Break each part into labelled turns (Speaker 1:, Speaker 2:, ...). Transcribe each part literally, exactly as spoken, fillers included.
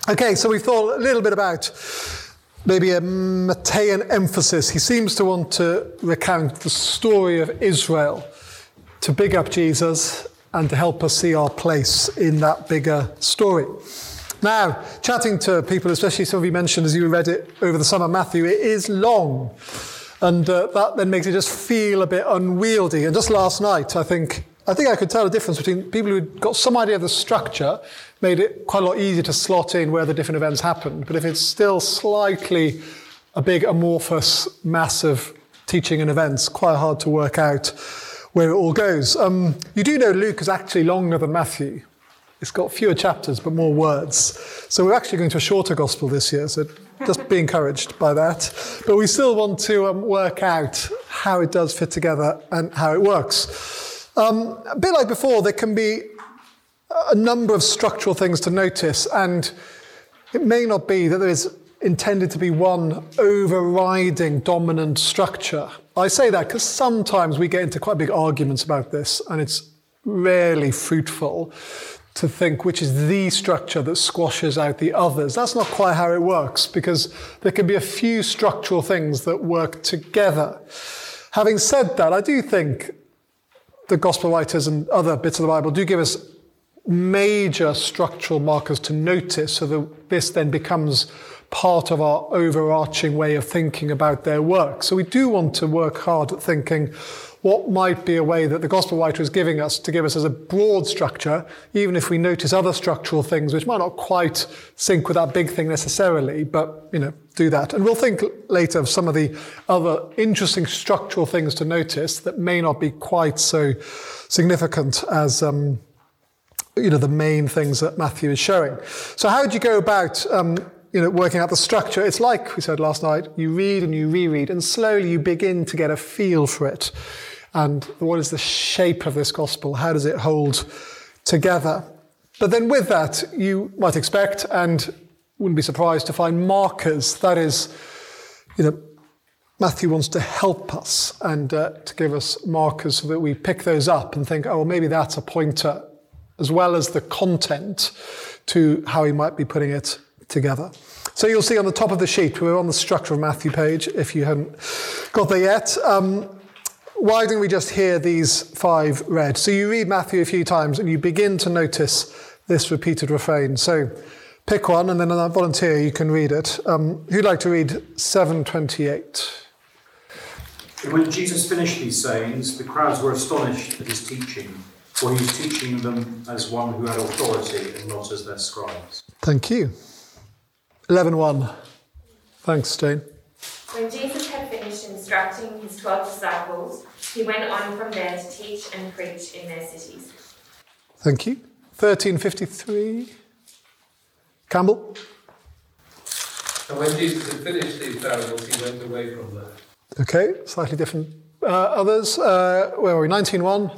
Speaker 1: Okay, so we thought a little bit about maybe a Matthean emphasis. He seems to want to recount the story of Israel to big up Jesus and to help us see our place in that bigger story. Now, chatting to people, especially some of you mentioned as you read it over the summer, Matthew, it is long. And uh, that then makes it just feel a bit unwieldy. And just last night, I think I think I could tell the difference between people who got some idea of the structure, made it quite a lot easier to slot in where the different events happened. But if it's still slightly a big amorphous mass of teaching and events, quite hard to work out where it all goes. Um, you do know Luke is actually longer than Matthew. It's got fewer chapters, but more words. So we're actually going to a shorter gospel this year, so just be encouraged by that. But we still want to um, work out how it does fit together and how it works. Um, a bit like before, there can be a number of structural things to notice, and it may not be that there is intended to be one overriding dominant structure. I say that because sometimes we get into quite big arguments about this, and it's rarely fruitful to think which is the structure that squashes out the others. That's not quite how it works, because there can be a few structural things that work together. Having said that, I do think the gospel writers and other bits of the Bible do give us major structural markers to notice, so that this then becomes part of our overarching way of thinking about their work. So we do want to work hard at thinking what might be a way that the gospel writer is giving us to give us as a broad structure, even if we notice other structural things which might not quite sync with that big thing necessarily, but, you know, do that. And we'll think later of some of the other interesting structural things to notice that may not be quite so significant as, um, you know, the main things that Matthew is showing. So how do you go about, um, you know, working out the structure? It's like we said last night, you read and you reread, and slowly you begin to get a feel for it. And what is the shape of this gospel? How does it hold together? But then with that, you might expect, and wouldn't be surprised to find markers. That is, you know, Matthew wants to help us and uh, to give us markers so that we pick those up and think, oh, well, maybe that's a pointer, as well as the content to how he might be putting it together. So you'll see on the top of the sheet, we're on the structure of Matthew page, if you haven't got there yet. Um, why don't we just hear these five read? So you read Matthew a few times and you begin to notice this repeated refrain. So pick one, and then on a volunteer you can read it. Um, who'd like to read seven twenty-eight?
Speaker 2: When Jesus finished these sayings, the crowds were astonished at his teaching, for he was teaching them as one who had authority and not as their scribes.
Speaker 1: Thank you. eleven one. Thanks, Jane.
Speaker 3: When Jesus had finished instructing his twelve disciples, he went on from there to teach and preach in their cities.
Speaker 1: Thank you. thirteen fifty-three. Campbell.
Speaker 4: And when Jesus had finished these parables, he went away from there.
Speaker 1: Okay, slightly different. Uh, others, uh, where were we? nineteen one.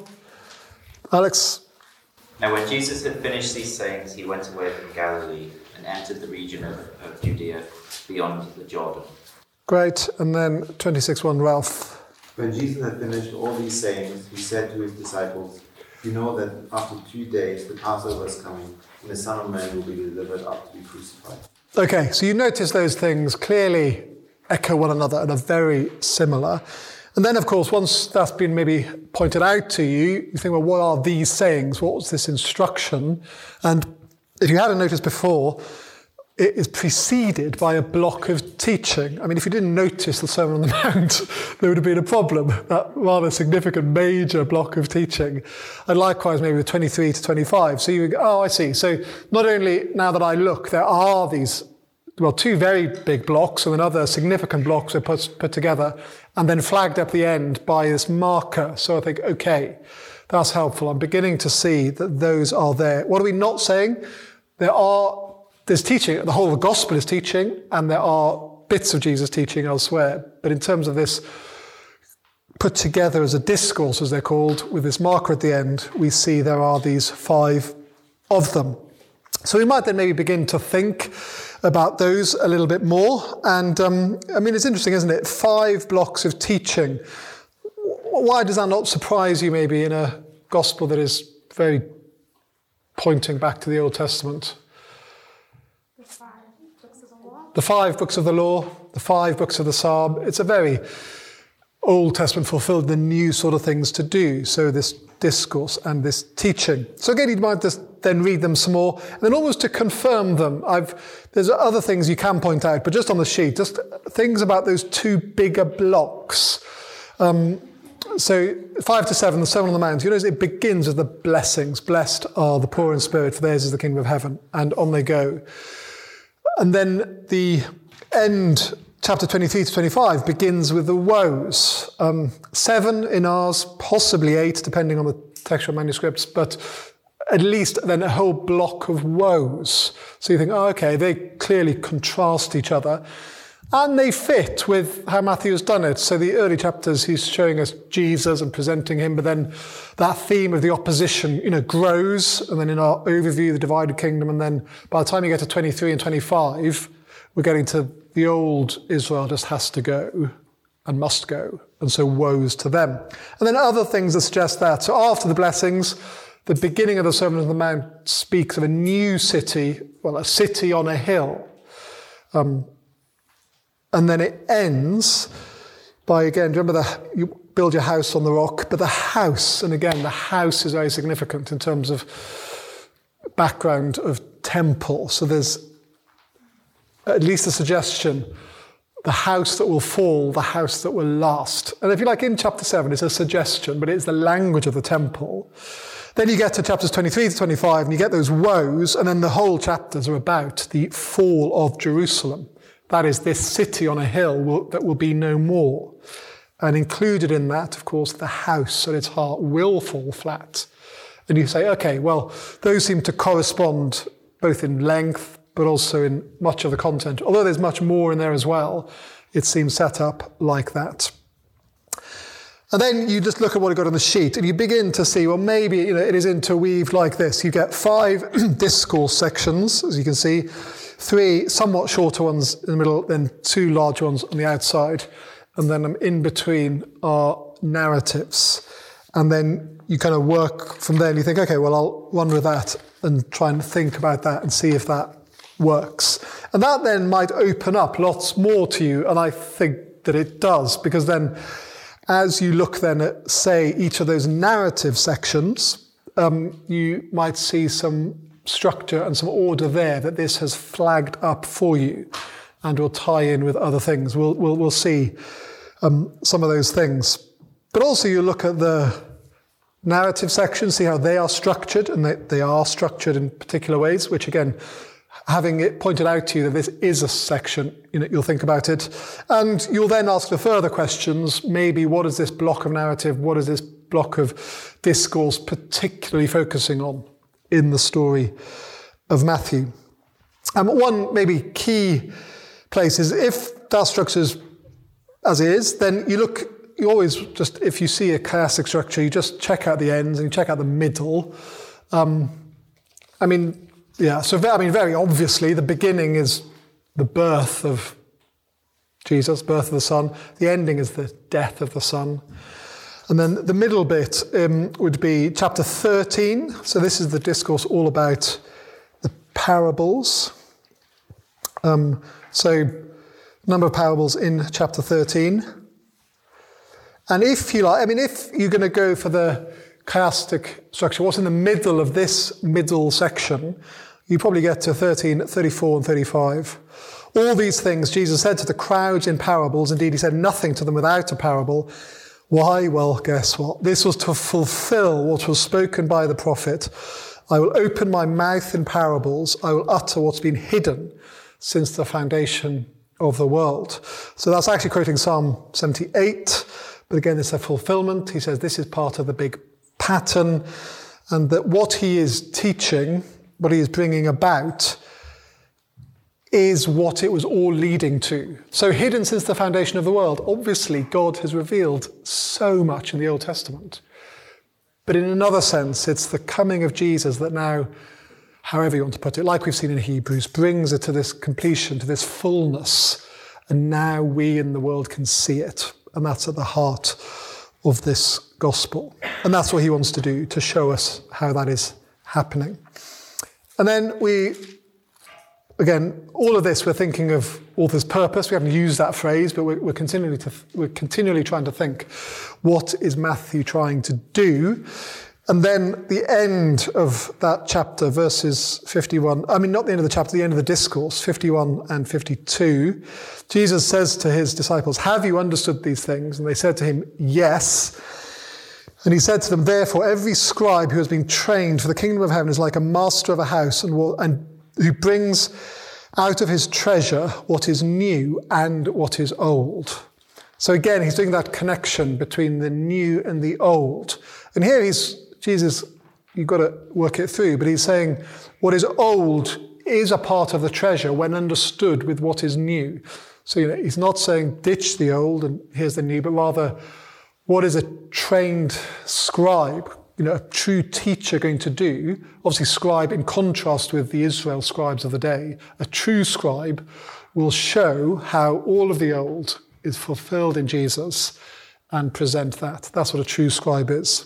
Speaker 1: Alex.
Speaker 5: Now when Jesus had finished these sayings, he went away from Galilee and entered the region of, of Judea beyond the Jordan.
Speaker 1: Great. And then twenty-six one, Ralph.
Speaker 6: When Jesus had finished all these sayings, he said to his disciples, "You know that after two days the Passover is coming, and the Son of Man will be delivered up to be crucified." Okay, so you notice those things clearly echo one another and are very similar. And then, of course, once that's been maybe pointed out to you, you think, well, what are these sayings? What was this instruction? And if you hadn't noticed before, it is preceded by a block of teaching. I mean, if you didn't notice the Sermon on the Mount, there would have been a problem, that rather significant major block of teaching. And likewise, maybe with twenty-three to twenty-five. So you go, oh, I see. So not only now that I look, there are these, well, two very big blocks and another significant blocks are put, put together and then flagged up the end by this marker. So I think, okay, that's helpful. I'm beginning to see that those are there. What are we not saying? There are There's teaching, the whole of the gospel is teaching, and there are bits of Jesus teaching elsewhere. But in terms of this put together as a discourse, as they're called, with this marker at the end, we see there are these five of them. So we might then maybe begin to think about those a little bit more. And um, I mean, it's interesting, isn't it? Five blocks of teaching. Why does that not surprise you maybe in a gospel that is very pointing back to the Old Testament?
Speaker 1: The five books of the law, the five books of the Psalm. It's a very Old Testament fulfilled the new sort of things to do. So this discourse and this teaching. So again, you might just then read them some more. And then almost to confirm them, I've there's other things you can point out, but just on the sheet, just things about those two bigger blocks. Um, so five to seven, the Sermon on the Mount, you notice it begins with the blessings. Blessed are the poor in spirit, for theirs is the kingdom of heaven. And on they go. And then the end, chapter twenty-three to twenty-five, begins with the woes. Um, seven in ours, possibly eight, depending on the textual manuscripts, but at least then a whole block of woes. So you think, oh, okay, they clearly contrast each other. And they fit with how Matthew has done it. So the early chapters, he's showing us Jesus and presenting him, but then that theme of the opposition, you know, grows. And then in our overview, the divided kingdom. And then by the time you get to twenty-three and twenty-five, we're getting to the old Israel just has to go and must go. And so woes to them. And then other things that suggest that. So after the blessings, the beginning of the Sermon on the Mount speaks of a new city, well, a city on a hill. Um, And then it ends by, again, remember that you build your house on the rock, but the house, and again, the house is very significant in terms of background of temple. So there's at least a suggestion, the house that will fall, the house that will last. And if you like, in chapter seven, it's a suggestion, but it's the language of the temple. Then you get to chapters twenty-three to twenty-five, and you get those woes, and then the whole chapters are about the fall of Jerusalem. That is, this city on a hill will, that will be no more. And included in that, of course, the house at its heart will fall flat. And you say, okay, well, those seem to correspond both in length, but also in much of the content. Although there's much more in there as well, it seems set up like that. And then you just look at what you've got on the sheet, and you begin to see, well, maybe you know, it is interweaved like this. You get five discourse sections, as you can see. Three somewhat shorter ones in the middle, then two large ones on the outside. And then in between are narratives. And then you kind of work from there and you think, okay, well, I'll run with that and try and think about that and see if that works. And that then might open up lots more to you. And I think that it does, because then as you look then at, say, each of those narrative sections, um, you might see some structure and some order there that this has flagged up for you and will tie in with other things. We'll we'll, we'll see um, some of those things. But also you look at the narrative section, see how they are structured, and they, they are structured in particular ways, which again, having it pointed out to you that this is a section, you know, you'll think about it. And you'll then ask the further questions, maybe what is this block of narrative, what is this block of discourse particularly focusing on in the story of Matthew. Um, one maybe key place is if that structure is as is, then you look, you always just, if you see a chiastic structure, you just check out the ends and you check out the middle. Um, I mean, yeah, so I mean, very obviously the beginning is the birth of Jesus, birth of the Son. The ending is the death of the Son. And then the middle bit um, would be chapter thirteen. So this is the discourse all about the parables. Um, so number of parables in chapter thirteen. And if you like, I mean, if you're going to go for the chiastic structure, what's in the middle of this middle section, you probably get to thirteen, thirty-four and thirty-five. All these things Jesus said to the crowds in parables. Indeed, he said nothing to them without a parable. Why? Well, guess what? This was to fulfill what was spoken by the prophet. I will open my mouth in parables. I will utter what's been hidden since the foundation of the world. So that's actually quoting Psalm seventy-eight. But again, it's a fulfillment. He says this is part of the big pattern, and that what he is teaching, what he is bringing about, is what it was all leading to. So hidden since the foundation of the world. Obviously, God has revealed so much in the Old Testament. But in another sense, it's the coming of Jesus that now, however you want to put it, like we've seen in Hebrews, brings it to this completion, to this fullness. And now we in the world can see it. And that's at the heart of this gospel. And that's what he wants to do, to show us how that is happening. And then we Again, all of this, we're thinking of author's purpose. We haven't used that phrase, but we're, we're continually to, we're continually trying to think, what is Matthew trying to do? And then the end of that chapter, verses fifty-one, I mean, not the end of the chapter, the end of the discourse, fifty-one and fifty-two, Jesus says to his disciples, have you understood these things? And they said to him, yes. And he said to them, therefore, every scribe who has been trained for the kingdom of heaven is like a master of a house and, will, and who brings out of his treasure what is new and what is old. So again, he's doing that connection between the new and the old. And here he's, Jesus, you've got to work it through, but he's saying what is old is a part of the treasure when understood with what is new. So, you know, he's not saying ditch the old and here's the new, but rather what is a trained scribe, you know, a true teacher going to do? Obviously, scribe in contrast with the Israel scribes of the day. A true scribe will show how all of the old is fulfilled in Jesus and present that. That's what a true scribe is.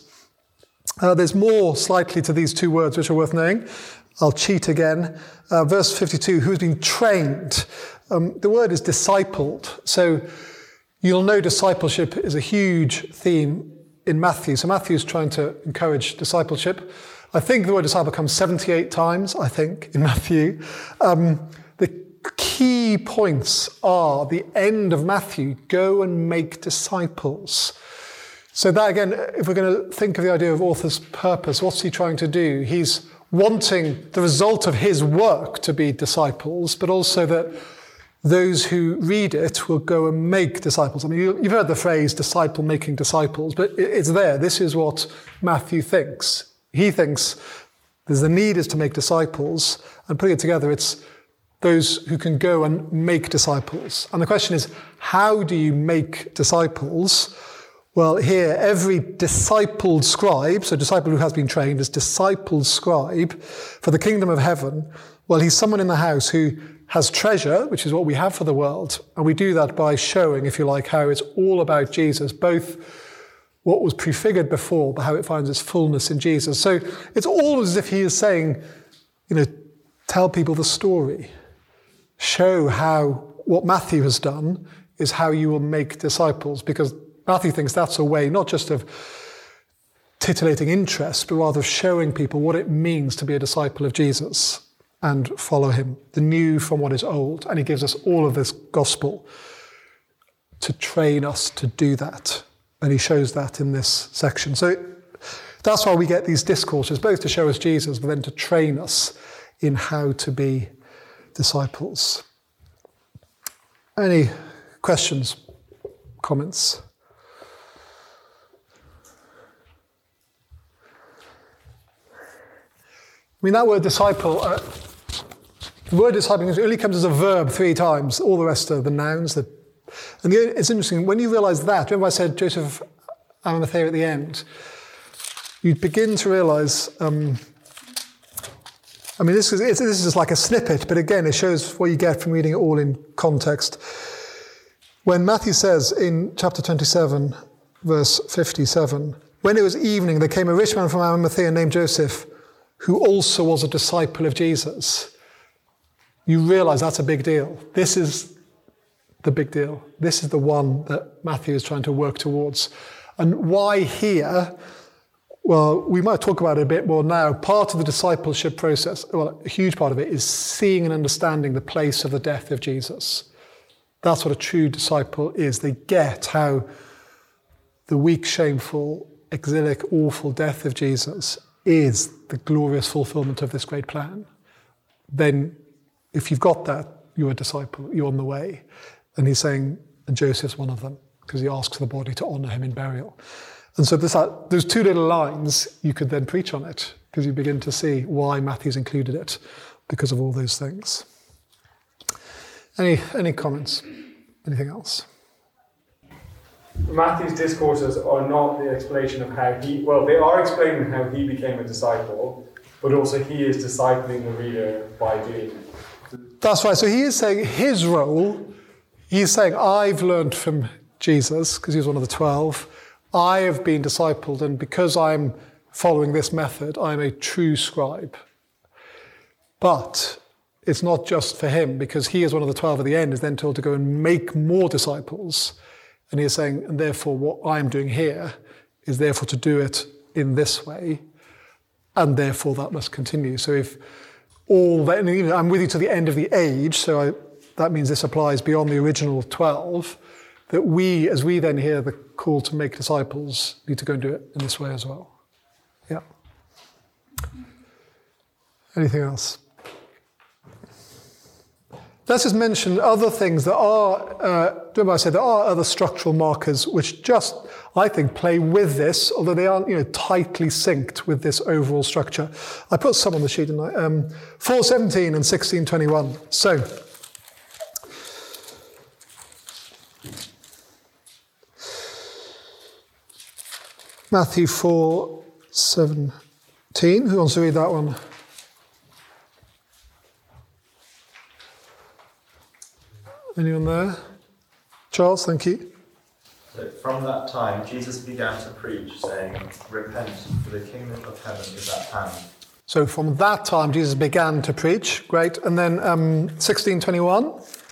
Speaker 1: Uh, there's more slightly to these two words which are worth knowing. I'll cheat again. Uh, verse fifty-two, who has been trained. Um, the word is discipled. So you'll know discipleship is a huge theme in Matthew. So Matthew is trying to encourage discipleship. I think the word disciple comes seventy-eight times, I think, in Matthew. Um, the key points are the end of Matthew, go and make disciples. So that, again, if we're going to think of the idea of author's purpose, what's he trying to do? He's wanting the result of his work to be disciples, but also that those who read it will go and make disciples. I mean, you've heard the phrase disciple making disciples, but it's there. This is what Matthew thinks. He thinks there's the need is to make disciples, and putting it together, it's those who can go and make disciples. And the question is, how do you make disciples? Well, here, every discipled scribe, so disciple who has been trained as discipled scribe for the kingdom of heaven, well, he's someone in the house who has treasure, which is what we have for the world. And we do that by showing, if you like, how it's all about Jesus, both what was prefigured before, but how it finds its fullness in Jesus. So it's all as if he is saying, you know, tell people the story. Show how what Matthew has done is how you will make disciples, because Matthew thinks that's a way not just of titillating interest, but rather of showing people what it means to be a disciple of Jesus and follow him, the new from what is old. And he gives us all of this gospel to train us to do that. And he shows that in this section. So that's why we get these discourses, both to show us Jesus, but then to train us in how to be disciples. Any questions, comments? I mean, that word disciple, uh, the word disciple only comes as a verb three times. All the rest are the nouns. The, and the, it's interesting, when you realise that, remember I said Joseph Arimathea at the end, you begin to realise, um, I mean, this is, this is just like a snippet, but again, it shows what you get from reading it all in context. When Matthew says in chapter twenty-seven, verse fifty-seven, when it was evening, there came a rich man from Arimathea named Joseph, who also was a disciple of Jesus. You realise that's a big deal. This is the big deal. This is the one that Matthew is trying to work towards. And why here? Well, we might talk about it a bit more now. Part of the discipleship process, well, a huge part of it, is seeing and understanding the place of the death of Jesus. That's what a true disciple is. They get how the weak, shameful, exilic, awful death of Jesus is the glorious fulfillment of this great plan. Then, if you've got that, you're a disciple, you're on the way. And he's saying, and Joseph's one of them, because he asks the body to honour him in burial. And so this, uh, those two little lines, you could then preach on it, because you begin to see why Matthew's included it, because of all those things. Any any comments? Anything else?
Speaker 7: Matthew's discourses are not the explanation of how he, well, they are explaining how he became a disciple, but also he is discipling the reader by doing it.
Speaker 1: That's right. So he is saying his role, he's saying, I've learned from Jesus, because he was one of the twelve. I have been discipled, and because I'm following this method, I'm a true scribe. But it's not just for him, because he is one of the twelve at the end, is then told to go and make more disciples. And he is saying, and therefore what I'm doing here is therefore to do it in this way, and therefore that must continue. So if all that, and, you know, I'm with you to the end of the age, so I, that means this applies beyond the original twelve, that we, as we then hear the call to make disciples, need to go and do it in this way as well. Yeah. Anything else? Let's just mention other things that are, uh, remember I said there are other structural markers which just, I think, play with this, although they aren't, you know, tightly synced with this overall structure. I put some on the sheet, didn't I? Um, four seventeen and sixteen twenty-one. So, Matthew four seventeen. Who wants to read that one? Anyone there? Charles, thank you.
Speaker 8: So from that time, Jesus began to preach, saying, "Repent, for the kingdom of heaven is at hand."
Speaker 1: So from that time, Jesus began to preach. Great. And then um, sixteen twenty-one.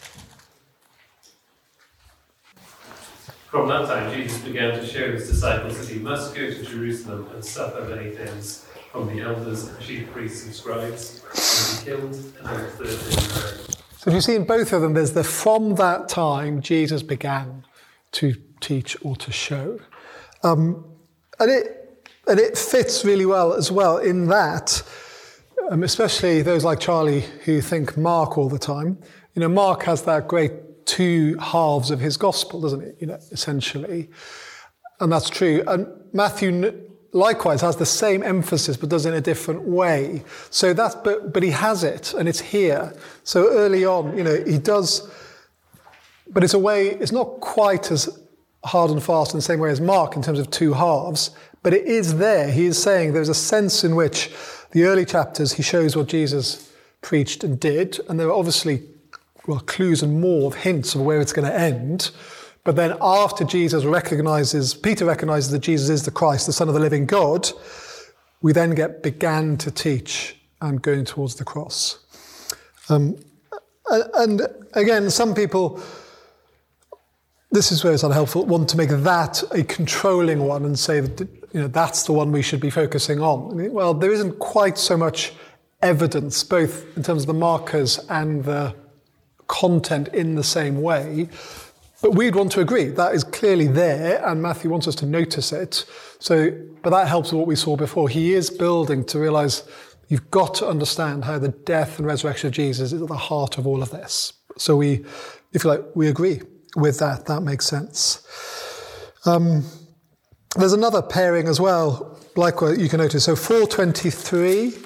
Speaker 9: From that time, Jesus began to show his disciples that he must go to Jerusalem and suffer many things from the elders, chief priests, and scribes, and be killed, and on the third day be buried.
Speaker 1: So if you see in both of them, there's the from that time Jesus began to teach or to show. Um, and it and it fits really well as well in that, um, especially those like Charlie who think Mark all the time. You know, Mark has that great two halves of his gospel, doesn't it? You know, essentially. And that's true. And Matthew likewise has the same emphasis, but does it in a different way. So that's, but, but he has it, and it's here. So early on, you know, he does, but it's a way, it's not quite as hard and fast in the same way as Mark in terms of two halves, but it is there. He is saying there's a sense in which the early chapters, he shows what Jesus preached and did, and there are obviously, well, clues and more of hints of where it's going to end. But then after Jesus recognizes, Peter recognizes that Jesus is the Christ, the Son of the living God, we then get began to teach and going towards the cross. Um, and again, some people, this is where it's unhelpful, want to make that a controlling one and say that, you know, that's the one we should be focusing on. I mean, well, there isn't quite so much evidence, both in terms of the markers and the content in the same way. But we'd want to agree that is clearly there, and Matthew wants us to notice it. So, but that helps with what we saw before. He is building to realize you've got to understand how the death and resurrection of Jesus is at the heart of all of this. So we, if you like, we agree with that. That makes sense. Um, there's another pairing as well, likewise you can notice. So four twenty-three.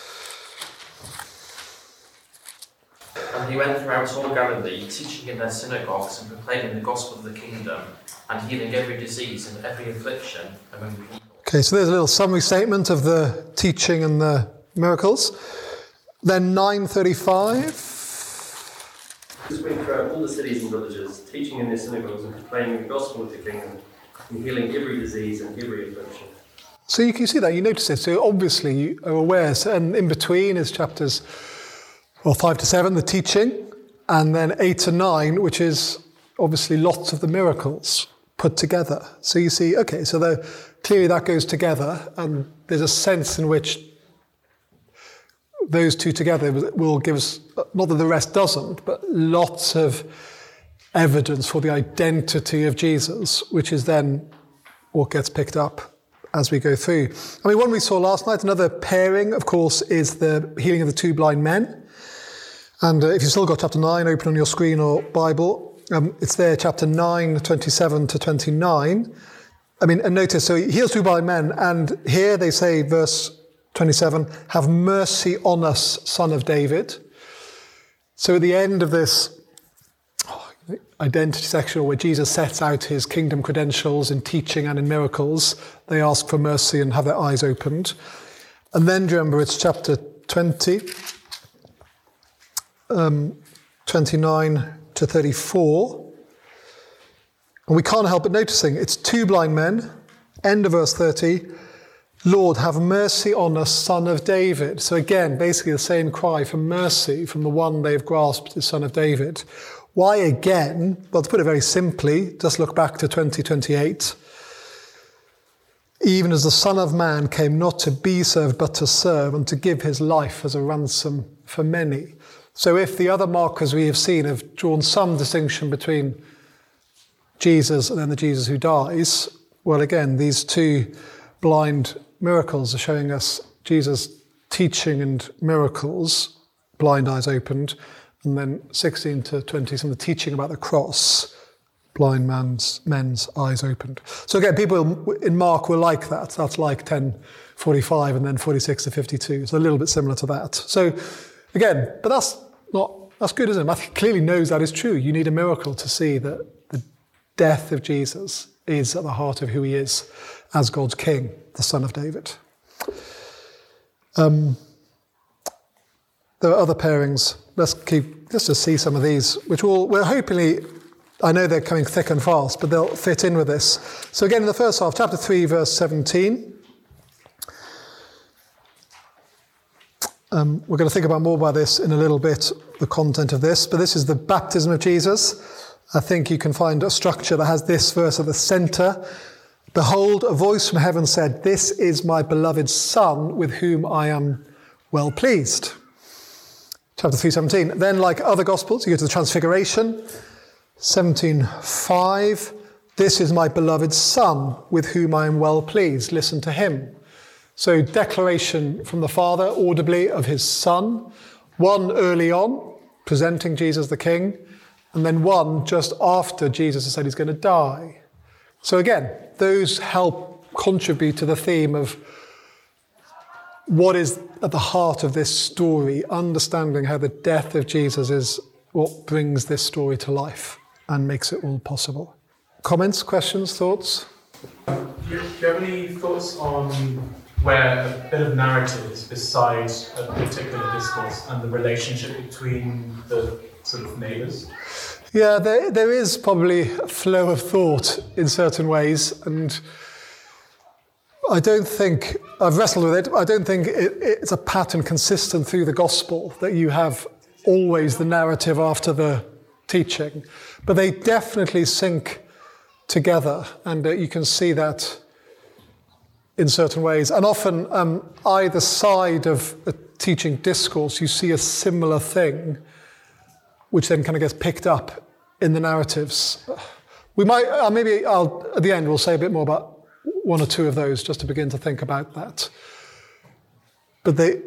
Speaker 10: And he went throughout all Galilee, teaching in their synagogues and proclaiming the gospel of the kingdom, and healing every disease and every affliction among the people.
Speaker 1: Okay, so there's a little summary statement of the teaching and the miracles. Then nine thirty-five.
Speaker 11: He went throughout all the cities and villages, teaching in their synagogues and proclaiming the gospel of the kingdom, and healing every disease and every affliction.
Speaker 1: So you can see that, you notice it. So obviously you are aware, so, and in between is chapters well, five to seven, the teaching, and then eight to nine, which is obviously lots of the miracles put together. So you see, okay, so the, clearly that goes together, and there's a sense in which those two together will give us, not that the rest doesn't, but lots of evidence for the identity of Jesus, which is then what gets picked up as we go through. I mean, one we saw last night, another pairing, of course, is the healing of the two blind men. And uh, if you've still got chapter nine open on your screen or Bible, um, it's there, chapter nine, twenty-seven to twenty-nine. I mean, and notice, so he heals two blind men, and here they say, verse twenty-seven, "Have mercy on us, son of David." So at the end of this oh, identity section where Jesus sets out his kingdom credentials in teaching and in miracles, they ask for mercy and have their eyes opened. And then, do you remember, it's chapter twenty, Um, twenty-nine to thirty-four, and we can't help but noticing it's two blind men, end of verse thirty, Lord, have mercy on us, Son of David. So again, basically the same cry for mercy from the one they've grasped as Son of David. Why again? Well, to put it very simply, just look back to twenty twenty-eight. Even as the Son of Man came not to be served, but to serve, and to give his life as a ransom for many. So if the other markers we have seen have drawn some distinction between Jesus and then the Jesus who dies, well, again, these two blind miracles are showing us Jesus teaching and miracles, blind eyes opened, and then sixteen to twenty, some of the teaching about the cross, blind man's men's eyes opened. So again, people in Mark were like that. That's like ten forty-five and then forty-six to fifty-two. So a little bit similar to that. So again, but that's not, that's good, isn't it? Matthew clearly knows that is true. You need a miracle to see that the death of Jesus is at the heart of who he is as God's King, the Son of David. Um, there are other pairings. Let's keep, let's just see some of these, which will, we're hopefully, I know they're coming thick and fast, but they'll fit in with this. So again, in the first half, chapter three, verse seventeen. Um, we're going to think about more about this in a little bit, the content of this, but this is the baptism of Jesus. I think you can find a structure that has this verse at the centre. Behold, a voice from heaven said, "This is my beloved Son, with whom I am well pleased." Chapter three seventeen. Then, like other Gospels, you go to the Transfiguration. seventeen five. This is my beloved Son, with whom I am well pleased. Listen to him. So, declaration from the Father, audibly, of his Son. One early on, presenting Jesus the King. And then one just after Jesus has said he's going to die. So again, those help contribute to the theme of what is at the heart of this story, understanding how the death of Jesus is what brings this story to life and makes it all possible. Comments, questions, thoughts?
Speaker 12: Do you, do you have any thoughts on where a bit of narrative is beside a particular discourse and the relationship between the sort of neighbours?
Speaker 1: Yeah, there, there is probably a flow of thought in certain ways, and I don't think, I've wrestled with it, I don't think it, it's a pattern consistent through the gospel that you have always the narrative after the teaching, but they definitely sync together, and uh, you can see that in certain ways. And often, um, either side of a teaching discourse, you see a similar thing, which then kind of gets picked up in the narratives. We might, uh, maybe I'll, at the end, we'll say a bit more about one or two of those, just to begin to think about that. But they,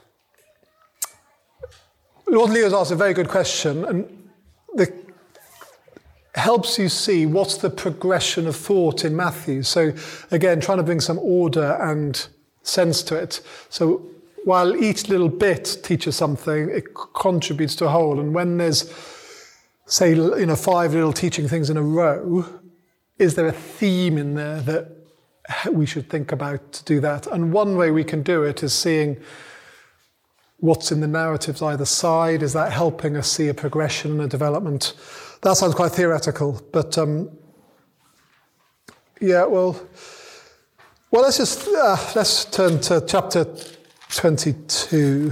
Speaker 1: Lord Leo's asked a very good question, and the helps you see what's the progression of thought in Matthew. So again, trying to bring some order and sense to it. So while each little bit teaches something, it contributes to a whole. And when there's, say, you know, five little teaching things in a row, is there a theme in there that we should think about to do that? And one way we can do it is seeing what's in the narratives either side. Is that helping us see a progression and a development? That sounds quite theoretical, but um, yeah, well, well, let's just uh, let's turn to chapter twenty-two.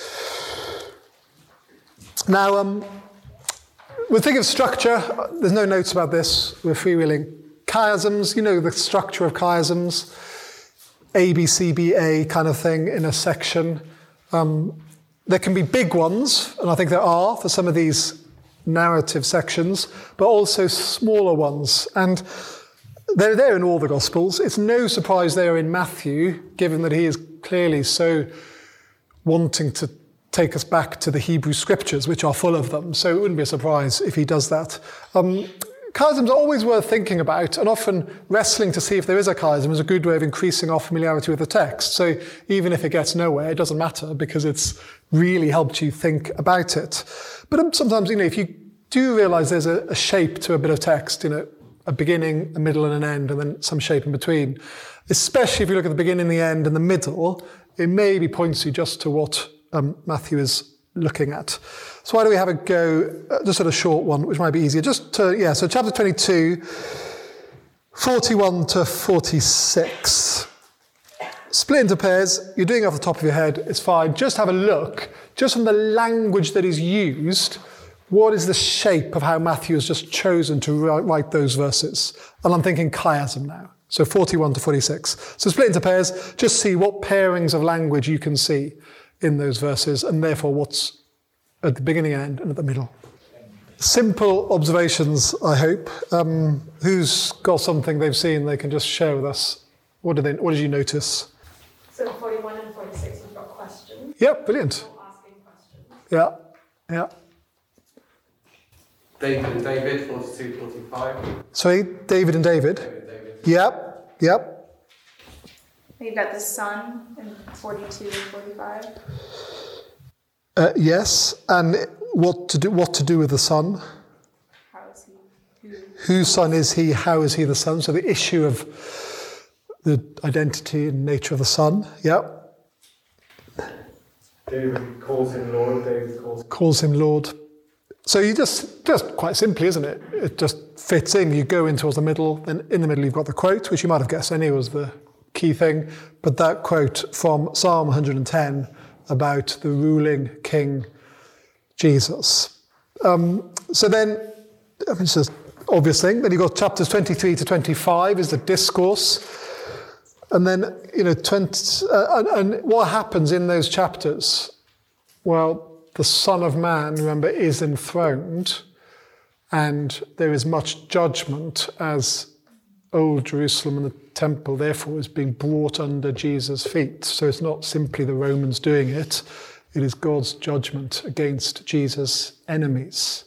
Speaker 1: Now, um, we'll think of structure. There's no notes about this. We're freewheeling. Chiasms, you know the structure of chiasms, A, B, C, B, A kind of thing in a section. Um, there can be big ones, and I think there are for some of these narrative sections, but also smaller ones. And they're there in all the Gospels. It's no surprise they're in Matthew, given that he is clearly so wanting to take us back to the Hebrew scriptures, which are full of them. So it wouldn't be a surprise if he does that. Um, chiasms are always worth thinking about, and often wrestling to see if there is a chiasm is a good way of increasing our familiarity with the text. So even if it gets nowhere, it doesn't matter, because it's really helped you think about it. But sometimes, you know, if you do realise there's a, a shape to a bit of text, you know, a beginning, a middle and an end, and then some shape in between, especially if you look at the beginning, the end, and the middle, it maybe points you just to what um, Matthew is looking at. So why do we have a go, uh, just at a short one, which might be easier. Just to, yeah, so chapter twenty-two, forty-one to forty-six. split into pairs. You're doing it off the top of your head. It's fine. Just have a look. Just from the language that is used, what is the shape of how Matthew has just chosen to write, write those verses? And I'm thinking chiasm now. So forty-one to forty-six. So split into pairs. Just see what pairings of language you can see in those verses, and therefore what's at the beginning, end, and at the middle. Simple observations, I hope. Um, who's got something they've seen they can just share with us? What did they? What did you notice?
Speaker 13: So forty-one and forty-six, you've got questions.
Speaker 1: Yeah, brilliant.
Speaker 13: Asking questions.
Speaker 1: Yeah, yeah.
Speaker 4: David and David, forty-two, forty-five.
Speaker 1: Sorry, David and David.
Speaker 4: David, David.
Speaker 1: Yep, yep.
Speaker 13: You've got the sun in forty-two and forty-five.
Speaker 1: Uh, yes, and what to do? What to do with the son?
Speaker 13: How is he? Who?
Speaker 1: Whose son is he? How is he the son? So the issue of the identity and nature of the son. Yep.
Speaker 7: David calls him Lord. David calls.
Speaker 1: Calls him Lord. So you just, just quite simply, isn't it? It just fits in. You go in towards the middle, and in the middle you've got the quote, which you might have guessed anyway was the key thing. But that quote from Psalm one hundred ten about the ruling King Jesus. Um, so then, I mean, it's just obvious thing. Then you've got chapters twenty-three to twenty-five is the discourse. And then, you know, twenty, uh, and, and what happens in those chapters? Well, the Son of Man, remember, is enthroned, and there is much judgment as Old Jerusalem and the temple, therefore, is being brought under Jesus' feet. So it's not simply the Romans doing it, it is God's judgment against Jesus' enemies.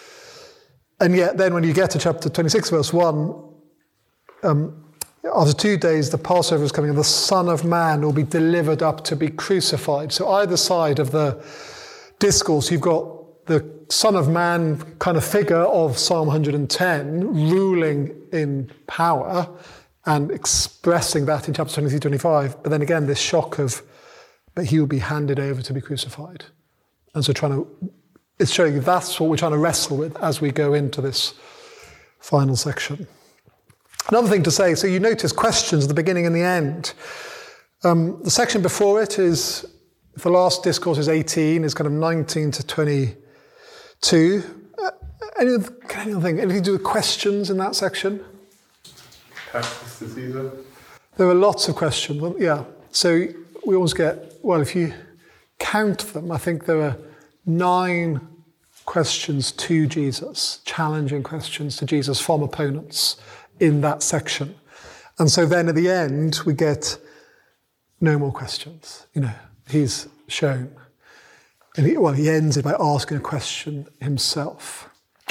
Speaker 1: And yet then when you get to chapter twenty-six, verse one, um, after two days the Passover is coming, and the Son of Man will be delivered up to be crucified. So either side of the discourse, you've got the Son of Man kind of figure of Psalm one hundred ten ruling in power and expressing that in chapter twenty-three, twenty-five. But then again, this shock of, but he will be handed over to be crucified. And so trying to, it's showing you that's what we're trying to wrestle with as we go into this final section. Another thing to say, so you notice questions at the beginning and the end. Um, the section before it is, if the last discourse is eighteen, is kind of nineteen to twenty-two. Uh, any, anything, anything to do with questions in that section?
Speaker 7: Taxes to Caesar.
Speaker 1: There are lots of questions. Well, yeah. So we always get, well, if you count them, I think there are nine questions to Jesus, challenging questions to Jesus from opponents in that section. And so then at the end, we get no more questions. You know, he's shown. And he, well, he ends it by asking a question himself.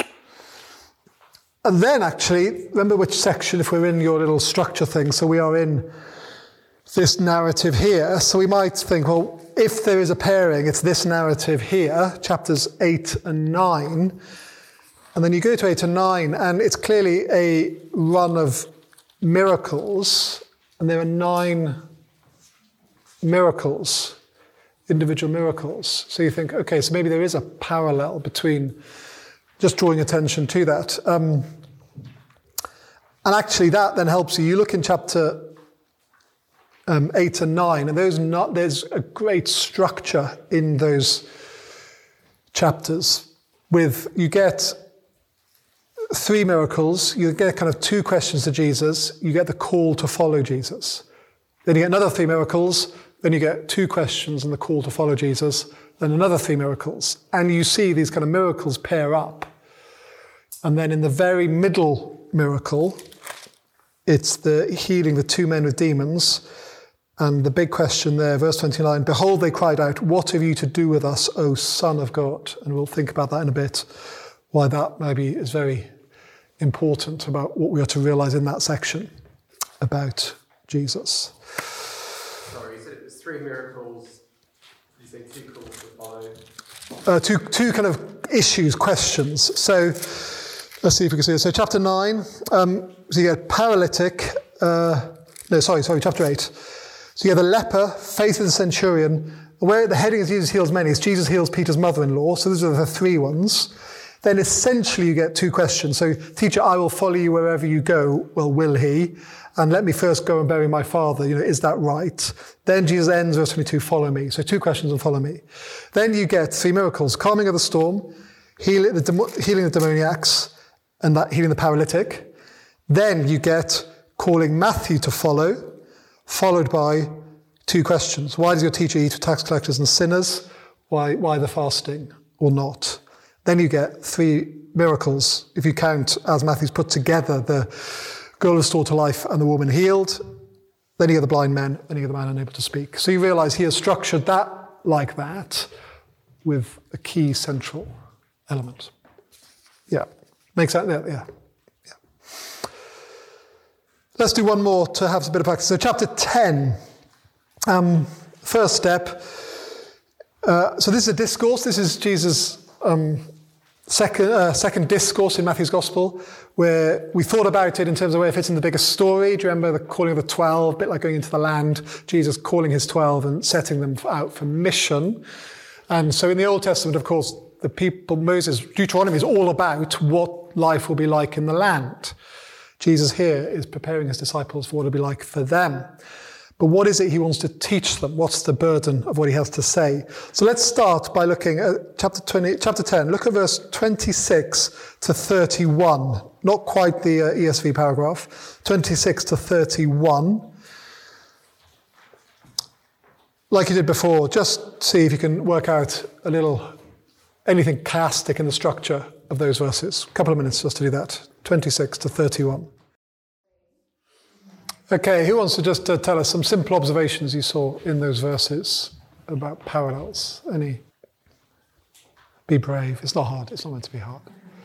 Speaker 1: And then actually, remember which section, if we're in your little structure thing, so we are in this narrative here. So we might think, well, if there is a pairing, it's this narrative here, chapters eight and nine. And then you go to eight and nine, and it's clearly a run of miracles. And there are nine miracles, individual miracles. So you think, okay, so maybe there is a parallel between just drawing attention to that. Um, and actually that then helps you. You look in chapter um, eight and nine, and those not, there's a great structure in those chapters with, you get three miracles, you get kind of two questions to Jesus, you get the call to follow Jesus. Then you get another three miracles, then you get two questions and the call to follow Jesus, then another three miracles. And you see these kind of miracles pair up. And then in the very middle miracle, it's the healing the two men with demons. And the big question there, verse twenty-nine, behold, they cried out, what have you to do with us, O Son of God? And we'll think about that in a bit, why that maybe is very important about what we are to realize in that section about Jesus.
Speaker 4: Sorry, you said it was three miracles. Did you say two calls to follow?
Speaker 1: Uh, two, two kind of issues, questions. So let's see if we can see it. So chapter nine, um, so you get paralytic, uh, no, sorry, sorry, chapter eight. So you have the leper, faith of the centurion. Where the heading is Jesus heals many, it's Jesus heals Peter's mother-in-law. So those are the three ones. then essentially you get two questions. So, teacher, I will follow you wherever you go. Well, will he? And let me first go and bury my father. You know, is that right? Then Jesus ends verse twenty-two, follow me. So two questions and follow me. Then you get three miracles: calming of the storm, healing the, healing the demoniacs, and that healing the paralytic. Then you get calling Matthew to follow, followed by two questions. Why does your teacher eat with tax collectors and sinners? Why, why the fasting or not? Then you get three miracles, if you count, as Matthew's put together, the girl restored to life and the woman healed. Then you get the blind men, and you get the man unable to speak. So you realise he has structured that like that with a key central element. Yeah. Makes sense? Yeah, yeah. yeah. Let's do one more to have a bit of practice. So chapter ten, um, first step. Uh, so this is a discourse. This is Jesus' um, second, uh, second discourse in Matthew's Gospel, where we thought about it in terms of where it fits in the bigger story. Do you remember the calling of the twelve, a bit like going into the land, Jesus calling his twelve and setting them out for mission. And so in the Old Testament, of course, the people, Moses, Deuteronomy is all about what life will be like in the land. Jesus here is preparing his disciples for what it'll be like for them. But what is it he wants to teach them? What's the burden of what he has to say? So let's start by looking at chapter twenty, chapter ten. Look at verse twenty-six to thirty-one. Not quite the uh, E S V paragraph. twenty-six to thirty-one. Like you did before, just see if you can work out a little, anything chiastic in the structure of those verses. A couple of minutes just to do that. twenty-six to thirty-one. Okay, who wants to just uh, tell us some simple observations you saw in those verses about parallels? Any? Be brave. It's not hard. It's not meant to be hard.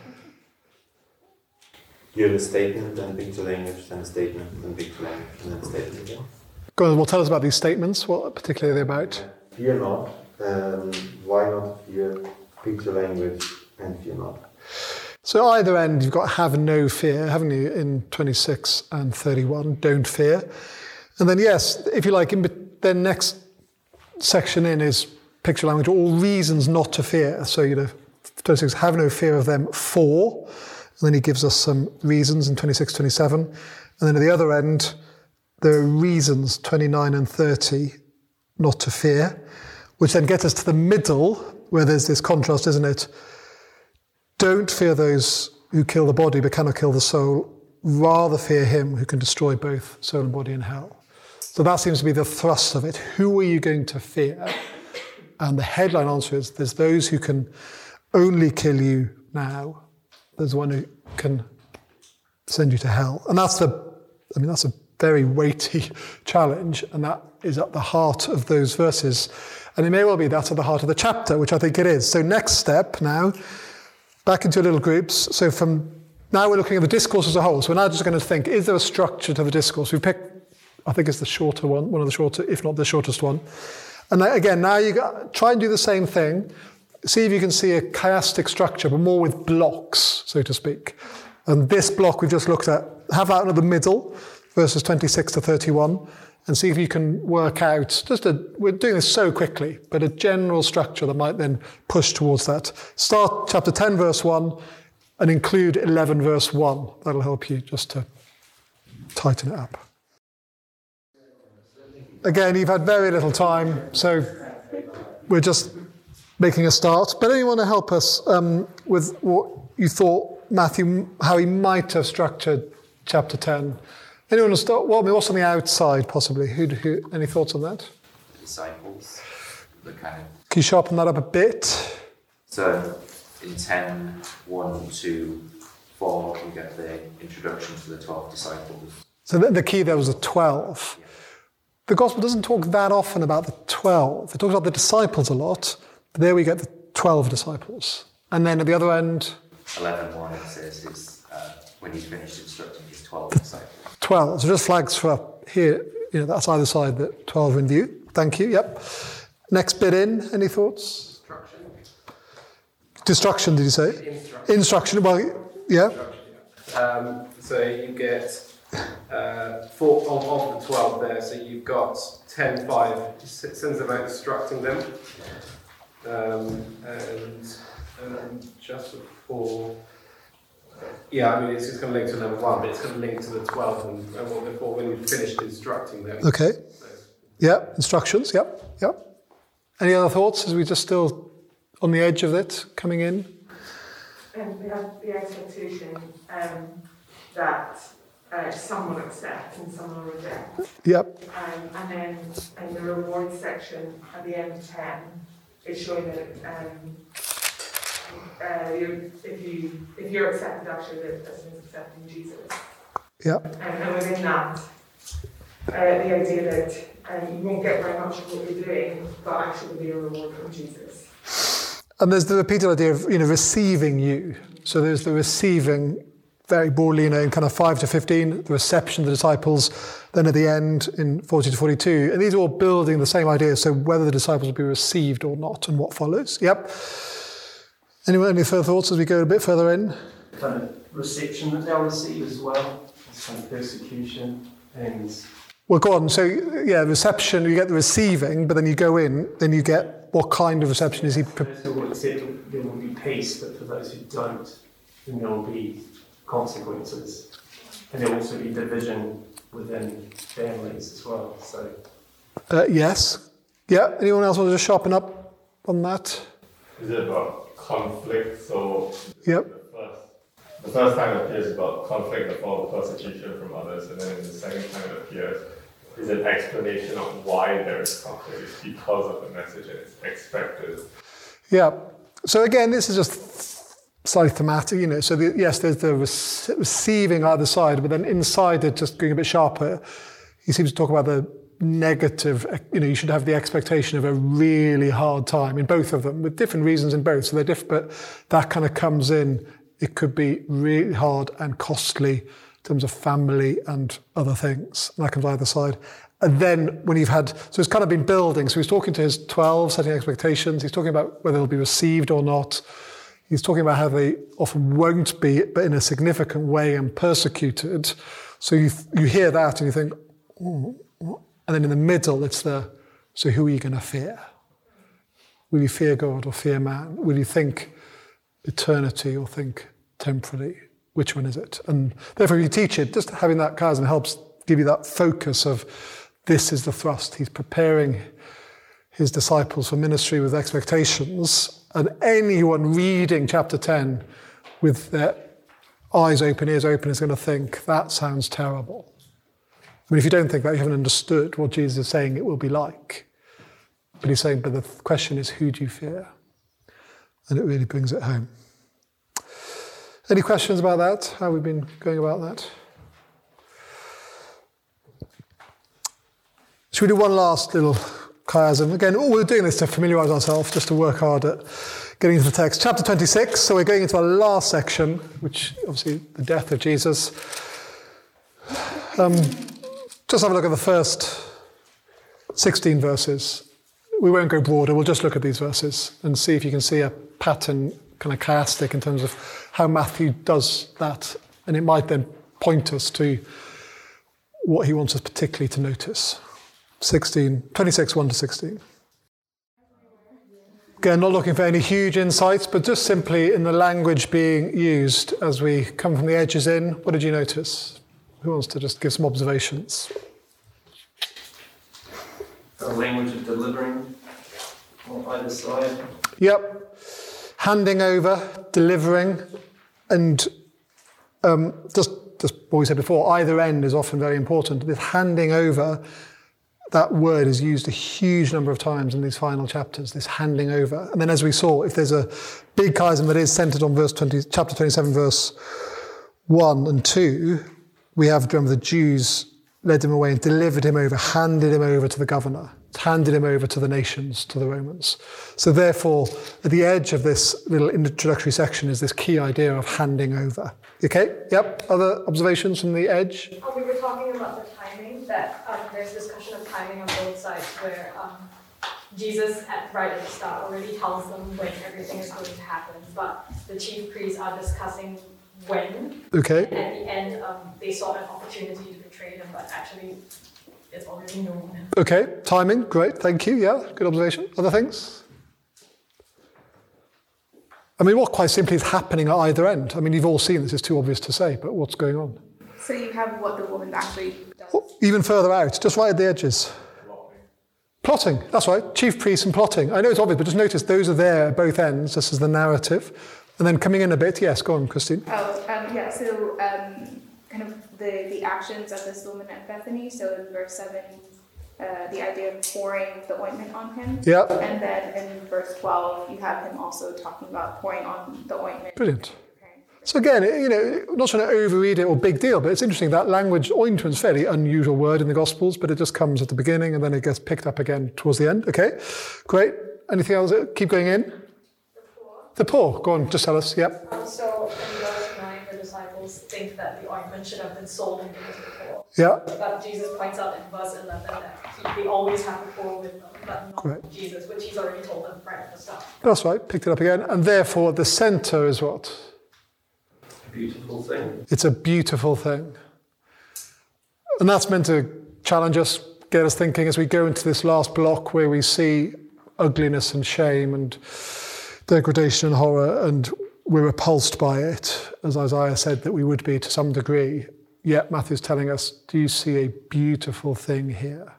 Speaker 6: You have a statement, then picture language, then a statement, then picture language, and then a statement again.
Speaker 1: Go on, well, tell us about these statements. What particularly are they about?
Speaker 6: Fear not. Um, why not fear? Picture language, and fear not.
Speaker 1: So either end, you've got have no fear, haven't you, in twenty-six and thirty-one, don't fear. And then, yes, if you like, in then next section in is picture language, all reasons not to fear. So, you know, twenty-six, have no fear of them, for. And then he gives us some reasons in twenty-six, twenty-seven. And then at the other end, there are reasons, twenty-nine and thirty, not to fear, which then gets us to the middle, where there's this contrast, isn't it? Don't fear those who kill the body but cannot kill the soul. Rather fear him who can destroy both soul and body in hell. So that seems to be the thrust of it. Who are you going to fear? And the headline answer is, there's those who can only kill you now. There's one who can send you to hell. And that's the, I mean, that's a very weighty challenge. And that is at the heart of those verses. And it may well be that's at the heart of the chapter, which I think it is. So next step now, back into little groups. So from now we're looking at the discourse as a whole. So we're now just going to think, is there a structure to the discourse? We picked, I think it's the shorter one, one of the shorter, if not the shortest one. And again, now you got, try and do the same thing. See if you can see a chiastic structure, but more with blocks, so to speak. And this block we've just looked at, have that in the middle, verses twenty-six to thirty-one, and see if you can work out, just a, we're doing this so quickly, but a general structure that might then push towards that. Start chapter ten, verse one, and include eleven, verse one. That'll help you just to tighten it up. Again, you've had very little time, so we're just making a start. But anyone to help us um, with what you thought Matthew, how he might have structured chapter ten? Anyone to start? Well, I mean, what's on the outside, possibly? Who, who? Any thoughts on that?
Speaker 5: The disciples, the kind of.
Speaker 1: Can you sharpen that up a bit?
Speaker 5: So, in ten, one, two, four, we get the introduction to the twelve disciples.
Speaker 1: So the, the key there was the twelve. Yeah. The Gospel doesn't talk that often about the twelve. It talks about the disciples a lot. But there we get the twelve disciples. And then at the other end,
Speaker 5: eleven one, it says is uh, when he's finished instructing his twelve disciples.
Speaker 1: twelve. So just flags for up here, you know, that's either side that twelve are in view. Thank you, yep. Next bit in, any thoughts?
Speaker 4: Destruction.
Speaker 1: Destruction, did you say?
Speaker 4: Instruction.
Speaker 1: Instruction, well, yeah.
Speaker 4: Um, so you get uh, four of, of the twelve there, so you've got ten, five. It sends them out instructing them. Um, and Um, just before, yeah, I mean, it's just going to link to number one, but it's going to link to the twelve and, and what before when we finished instructing them.
Speaker 1: Okay. Yeah, instructions, yep, yep. Any other thoughts as we're just still on the edge of it, coming in?
Speaker 14: Um, we have the expectation um, that uh, some will accept and some will reject.
Speaker 1: Yep.
Speaker 14: Um, and then in the reward section at the end of ten, it's showing that um, uh, you, if you if you're accepted, actually the person is accepting Jesus.
Speaker 1: Yep.
Speaker 14: Um, and within that, uh, the idea that um, you won't get very much of what you're doing, but actually there'll be a reward from Jesus.
Speaker 1: And there's the repeated idea of, you know, receiving you. So there's the receiving, very broadly, you know, in kind of five to fifteen, the reception of the disciples, then at the end in forty to forty-two. And these are all building the same idea, so whether the disciples will be received or not and what follows. Yep. Anyone, any further thoughts as we go a bit further in?
Speaker 11: Kind of reception that they'll receive as well, some persecution and...
Speaker 1: Well, go on. So, yeah, reception, you get the receiving, but then you go in, then you get what kind of reception is he...
Speaker 11: Those who will accept, there will be peace, but for those who don't, then there will be consequences. And there will also be division within families as well. So,
Speaker 1: uh, yes. Yeah, anyone else want to just sharpen up on that?
Speaker 15: Is it about conflict? So,
Speaker 1: yep.
Speaker 15: the, first, the first time it appears about conflict, the fall of persecution from others, and then in the second time it appears is an explanation of why there is conflict. It's because of the message and it's expected.
Speaker 1: Yeah. So again, this is just slightly thematic, you know. So the, yes, there's the rec- receiving either side, but then inside it, just going a bit sharper, he seems to talk about the negative, you know, you should have the expectation of a really hard time in both of them, with different reasons in both. So they're different, but that kind of comes in. It could be really hard and costly in terms of family and other things. And that comes either side. And then when you've had, so it's kind of been building. So he's talking to his twelve, setting expectations. He's talking about whether they'll be received or not. He's talking about how they often won't be, but in a significant way, and persecuted. So you you hear that and you think, oh, what? And then in the middle, it's the, so who are you going to fear? Will you fear God or fear man? Will you think eternity or think temporally? Which one is it? And therefore, if you teach it, just having that chiasm helps give you that focus of this is the thrust. He's preparing his disciples for ministry with expectations. And anyone reading chapter ten with their eyes open, ears open, is going to think, that sounds terrible. I mean, if you don't think that, you haven't understood what Jesus is saying it will be like. But he's saying, but the question is, who do you fear? And it really brings it home. Any questions about that? How we've been going about that? Should we do one last little chiasm? Again, oh, we're doing this to familiarise ourselves, just to work hard at getting into the text. Chapter twenty-six, so we're going into our last section, which obviously the death of Jesus. Um, just have a look at the first sixteen verses. We won't go broader, we'll just look at these verses and see if you can see a pattern, kind of chiastic, in terms of how Matthew does that. And it might then point us to what he wants us particularly to notice. sixteen, twenty-six, one to sixteen. Again, not looking for any huge insights, but just simply in the language being used as we come from the edges in. What did you notice? Who wants to just give some observations?
Speaker 11: A language of delivering on either side.
Speaker 1: Yep. Handing over, delivering, and um, just, just what we said before, either end is often very important. With handing over, that word is used a huge number of times in these final chapters, this handing over. And then as we saw, if there's a big chiasm that is centered on verse twenty, chapter twenty-seven, verse one and two, we have, remember, the Jews led him away and delivered him over, handed him over to the governor, handed him over to the nations, to the Romans. So therefore, at the edge of this little introductory section is this key idea of handing over. Okay? Yep. Other observations from the edge?
Speaker 16: Oh, we were talking about the timing, that um, there's discussion of timing on both sides, where um, Jesus, at, right at the start, already tells them when everything is going to happen, but the chief priests are discussing when.
Speaker 1: Okay.
Speaker 16: And at the end, um, they saw an opportunity to betray them, but actually it's already known.
Speaker 1: Okay, timing, great, thank you, yeah, good observation. Other things? I mean, what quite simply is happening at either end? I mean, you've all seen this, it's too obvious to say, but what's going on?
Speaker 13: So you have what the woman actually does.
Speaker 1: Well, even further out, just right at the edges. Plotting, that's right, chief priests and plotting. I know it's obvious, but just notice those are there at both ends. This is the narrative. And then coming in a bit, yes, go on, Christine.
Speaker 13: Oh, um, yeah, so um, kind of the, the actions of this woman at Bethany. So in verse seven, uh, the idea of pouring the ointment on him.
Speaker 1: Yeah.
Speaker 13: And then in verse twelve, you have him also talking about pouring on the ointment.
Speaker 1: Brilliant. So again, you know, not trying to overread it or big deal, but it's interesting that language, ointment's a fairly unusual word in the Gospels, but it just comes at the beginning and then it gets picked up again towards the end. Okay, great. Anything else? Keep going in. The poor. Go on, just tell us. Yep.
Speaker 16: Um, so in verse nine, the disciples think that the ointment should have been sold and given to the poor.
Speaker 1: Yeah.
Speaker 16: But Jesus points out in verse eleven that he, they always have the poor with them, but not
Speaker 1: Great.
Speaker 16: Jesus, which he's already told them right at the start.
Speaker 1: That's right. Picked it up again. And therefore, the centre is what?
Speaker 4: Beautiful thing.
Speaker 1: It's a beautiful thing. And that's meant to challenge us, get us thinking as we go into this last block where we see ugliness and shame and degradation and horror, and we're repulsed by it, as Isaiah said that we would be to some degree. Yet Matthew's telling us, do you see a beautiful thing here?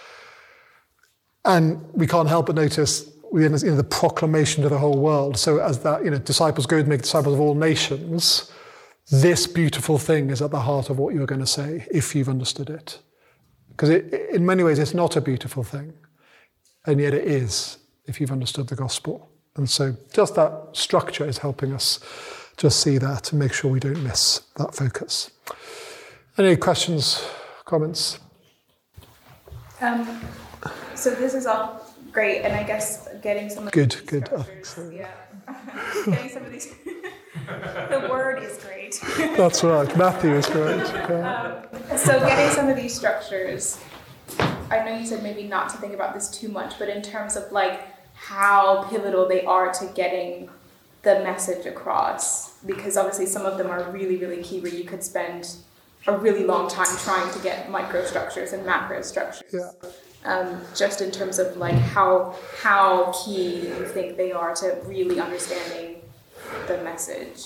Speaker 1: And we can't help but notice you know, the proclamation to the whole world. So as that, you know, disciples go to make disciples of all nations, this beautiful thing is at the heart of what you're going to say, if you've understood it. Because it, in many ways, it's not a beautiful thing. And yet it is, if you've understood the gospel. And so just that structure is helping us just see that and make sure we don't miss that focus. Any questions, comments?
Speaker 13: Um, so this is all great, and I guess getting some of
Speaker 1: Good,
Speaker 13: these
Speaker 1: good. I
Speaker 13: structures,
Speaker 1: think so.
Speaker 13: yeah. Getting some of these. The word is great.
Speaker 1: That's right. Matthew is great. Yeah.
Speaker 13: Um, so getting some of these structures, I know you said maybe not to think about this too much, but in terms of like how pivotal they are to getting the message across, because obviously some of them are really, really key where you could spend a really long time trying to get microstructures and macro structures.
Speaker 1: Yeah.
Speaker 13: Um, just in terms of like how how key you think they are to really understanding the message.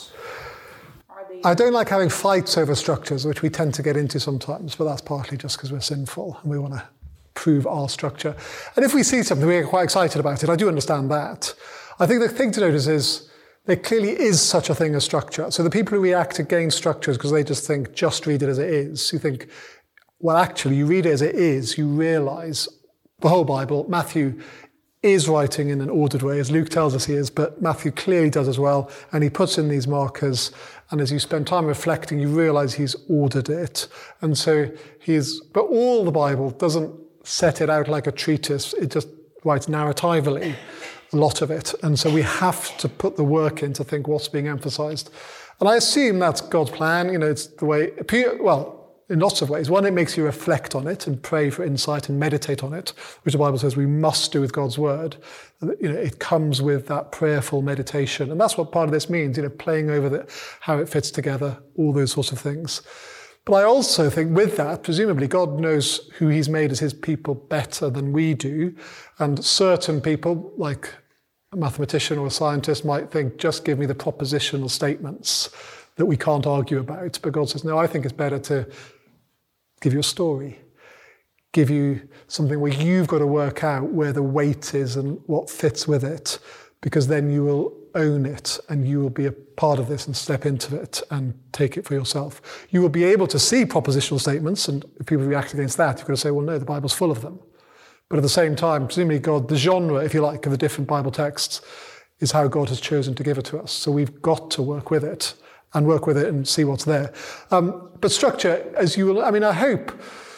Speaker 13: Are they?
Speaker 1: I don't like having fights over structures, which we tend to get into sometimes, but that's partly just because we're sinful and we want to prove our structure. And if we see something, we get quite excited about it. I do understand that. I think the thing to notice is there clearly is such a thing as structure. So the people who react against structures because they just think, just read it as it is, you think, well, actually, you read it as it is, you realise the whole Bible, Matthew is writing in an ordered way, as Luke tells us he is, but Matthew clearly does as well, and he puts in these markers, and as you spend time reflecting, you realise he's ordered it. And so he's, but all the Bible doesn't set it out like a treatise, it just writes narratively, a lot of it. And so we have to put the work in to think what's being emphasised. And I assume that's God's plan, you know, it's the way, well, in lots of ways. One, it makes you reflect on it and pray for insight and meditate on it, which the Bible says we must do with God's word. You know, it comes with that prayerful meditation. And that's what part of this means, you know, playing over the, how it fits together, all those sorts of things. But I also think with that, presumably God knows who he's made as his people better than we do. And certain people, like a mathematician or a scientist, might think, just give me the propositional statements that we can't argue about. But God says, no, I think it's better to give you a story, give you something where you've got to work out where the weight is and what fits with it, because then you will own it and you will be a part of this and step into it and take it for yourself. You will be able to see propositional statements, and if people react against that, you've got to say, well, no, the Bible's full of them. But at the same time, presumably God, the genre, if you like, of the different Bible texts is how God has chosen to give it to us. So we've got to work with it. And work with it and see what's there. Um, but structure, as you will, I mean, I hope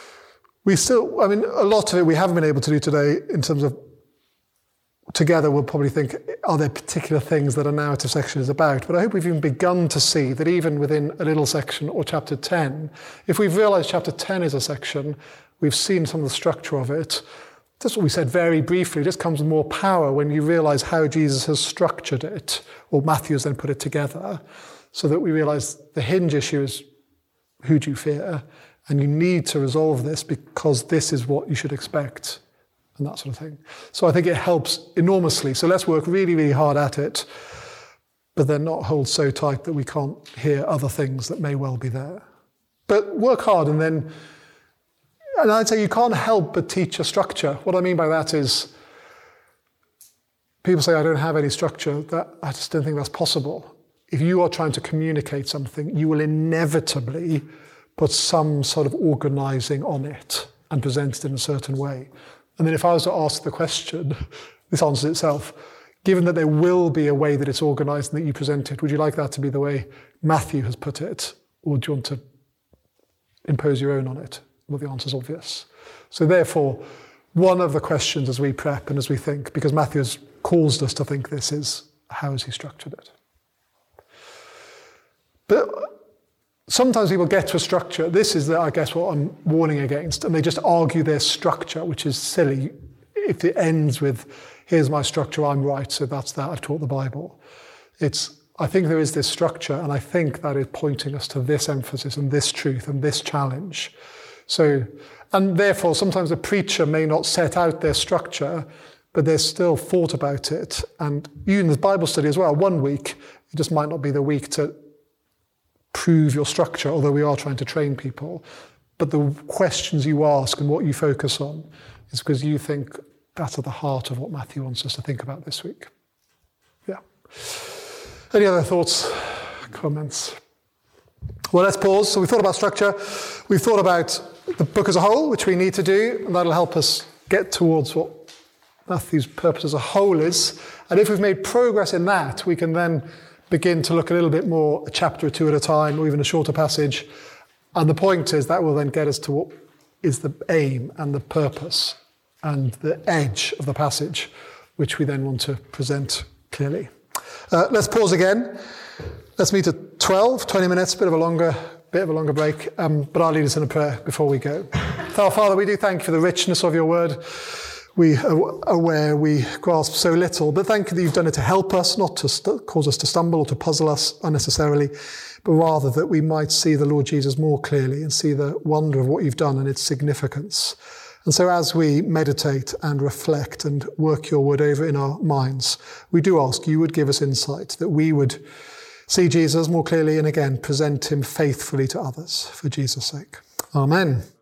Speaker 1: we still, I mean, a lot of it we haven't been able to do today in terms of together we'll probably think, are there particular things that a narrative section is about? But I hope we've even begun to see that even within a little section or chapter ten, if we've realised chapter ten is a section, we've seen some of the structure of it. That's what we said very briefly. It just comes with more power when you realise how Jesus has structured it, or Matthew has then put it together. So that we realise the hinge issue is who do you fear? And you need to resolve this because this is what you should expect and that sort of thing. So I think it helps enormously. So let's work really, really hard at it. but they're not held so tight that we can't hear other things that may well be there. But work hard, and then, and I'd say you can't help but teach a structure. What I mean by that is, people say, I don't have any structure. That, I just don't think that's possible. If you are trying to communicate something, you will inevitably put some sort of organising on it and present it in a certain way. And then if I was to ask the question, this answers itself. Given that there will be a way that it's organised and that you present it, would you like that to be the way Matthew has put it? Or do you want to impose your own on it? Well, the answer's obvious. So therefore, one of the questions as we prep and as we think, because Matthew has caused us to think this, is how has he structured it? But sometimes people get to a structure. This is, the, I guess, what I'm warning against, and they just argue their structure, which is silly. If it ends with, here's my structure, I'm right, so that's that, I've taught the Bible. It's, I think there is this structure, and I think that is pointing us to this emphasis and this truth and this challenge. So, and therefore, sometimes a preacher may not set out their structure, but there's still thought about it. And you in the Bible study as well, one week, it just might not be the week to prove your structure, although we are trying to train people. But the questions you ask and what you focus on is because you think that's at the heart of what Matthew wants us to think about this week. Yeah. Any other thoughts, comments? Well, let's pause. So we thought about structure. We've thought about the book as a whole, which we need to do, and that'll help us get towards what Matthew's purpose as a whole is. And if we've made progress in that, we can then begin to look a little bit more, a chapter or two at a time, or even a shorter passage. And the point is that will then get us to what is the aim and the purpose and the edge of the passage, which we then want to present clearly. Uh, let's pause again. Let's meet at twelve, twenty minutes, bit of a longer, bit of a longer break. Um, but I'll lead us in a prayer before we go. Our Father, we do thank you for the richness of your word. We are aware we grasp so little, but thank you that you've done it to help us, not to st- cause us to stumble or to puzzle us unnecessarily, but rather that we might see the Lord Jesus more clearly and see the wonder of what you've done and its significance. And so as we meditate and reflect and work your word over in our minds, we do ask you would give us insight, that we would see Jesus more clearly and again present him faithfully to others for Jesus' sake. Amen.